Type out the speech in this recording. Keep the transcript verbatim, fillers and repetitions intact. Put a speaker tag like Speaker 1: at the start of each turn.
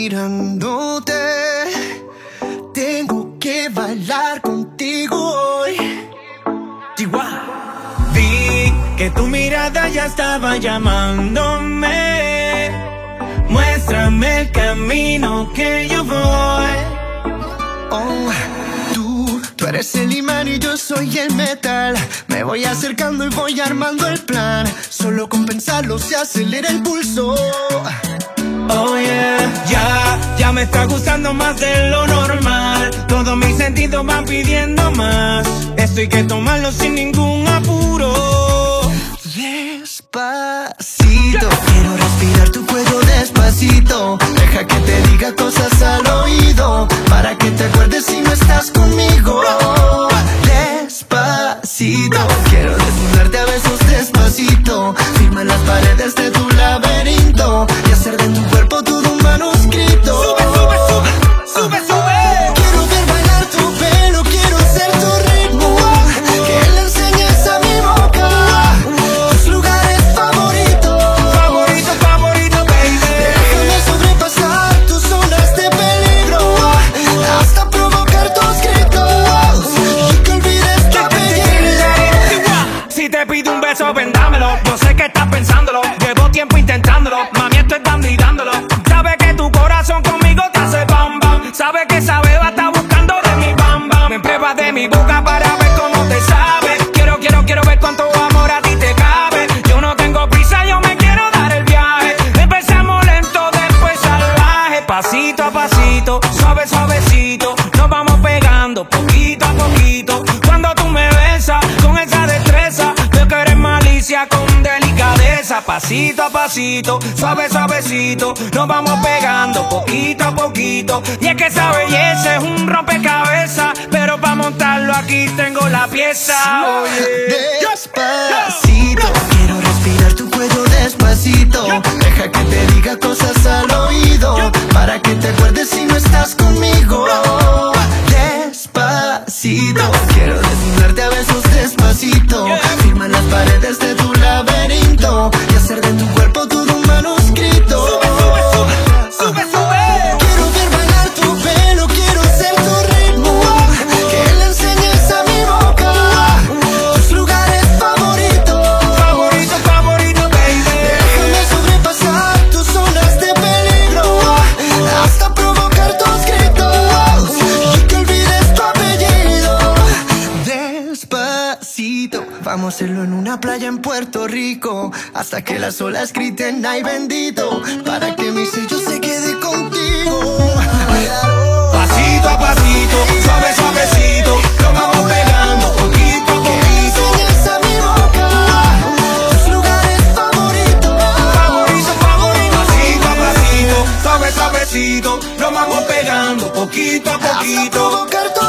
Speaker 1: mirándote. Tengo que bailar contigo hoy.
Speaker 2: Chihuahua. Vi que tu mirada ya estaba llamándome. Muéstrame el camino que yo voy.
Speaker 1: Oh, tú, tú eres el imán y yo soy el metal. Me voy acercando y voy armando el plan. Solo con pensarlo se acelera el pulso.
Speaker 2: Oh yeah, ya, ya me está gustando más de lo normal. Todos mis sentidos van pidiendo más. Esto hay que tomarlo sin ningún apuro.
Speaker 1: Despacito, quiero respirar tu cuello despacito. Deja que te diga cosas al oído, para que te acuerdes si no estás conmigo. Despacito, quiero desnudarte a besos despacito. Firma las paredes de tu laberinto y hacer de tu cuerpo todo un manuscrito.
Speaker 2: Sube, sube, sube, sube, sube.
Speaker 1: Quiero ver bailar tu pelo, quiero ser tu ritmo. Que le enseñes a mi boca tus lugares favoritos.
Speaker 2: Favorito, favorito, baby.
Speaker 1: Déjame sobrepasar tus zonas de peligro hasta provocar tus gritos y que olvides tu apellido.
Speaker 2: Si te pido un beso, vendámelo. Yo sé que estás pensándolo. Llevo tiempo intentándolo. Mami, esto es dando y dándolo. Sabes que tu corazón conmigo te hace bam bam. Sabes que esa beba está buscando de mi bam bam. Me pruebas de mi boca para ver cómo te sabe. Quiero, quiero, quiero ver cuánto amor a ti te cabe. Yo no tengo prisa, yo me quiero dar el viaje. Empezamos lento, después salvaje. Pasito a pasito, suave, suavecito. Nos vamos pegando poquito a poquito. Cuando tú me besas con esa destreza, veo que eres malicia con delicadeza. Pasito a pasito, suave, suavecito. Nos vamos pegando poquito a poquito. Y es que esa belleza es un rompecabezas, pero para montarlo aquí tengo la pieza. Oye.
Speaker 1: Despacito, quiero respirar tu cuello despacito. Deja que te diga cosas al oído, para que te acuerdes si no estás conmigo. Despacito, quiero desnudarte a besos despacito. Firma las paredes de tu laberinto y hacer de tu cuerpo todo un manuscrito.
Speaker 2: Sube, sube, sube, sube, sube.
Speaker 1: Quiero ver bailar tu pelo, quiero ser tu ritmo. Que le enseñes a mi boca tus lugares favoritos.
Speaker 2: Favorito, favorito, baby.
Speaker 1: Déjame sobrepasar tus zonas de peligro hasta provocar tus gritos y que olvides tu apellido. Despacito, vamos a hacerlo en una playa en Puerto Rico, hasta que las olas griten ay bendito, para que mi sello se quede contigo.
Speaker 2: Pasito a pasito, suave, suavecito. Nos vamos pegando poquito a poquito.
Speaker 1: Enseñas a mi boca tus lugares favoritos.
Speaker 2: Favorito, favorito. Pasito a pasito, suave, suavecito. Nos vamos pegando poquito a
Speaker 1: Hasta
Speaker 2: poquito.
Speaker 1: provocar tu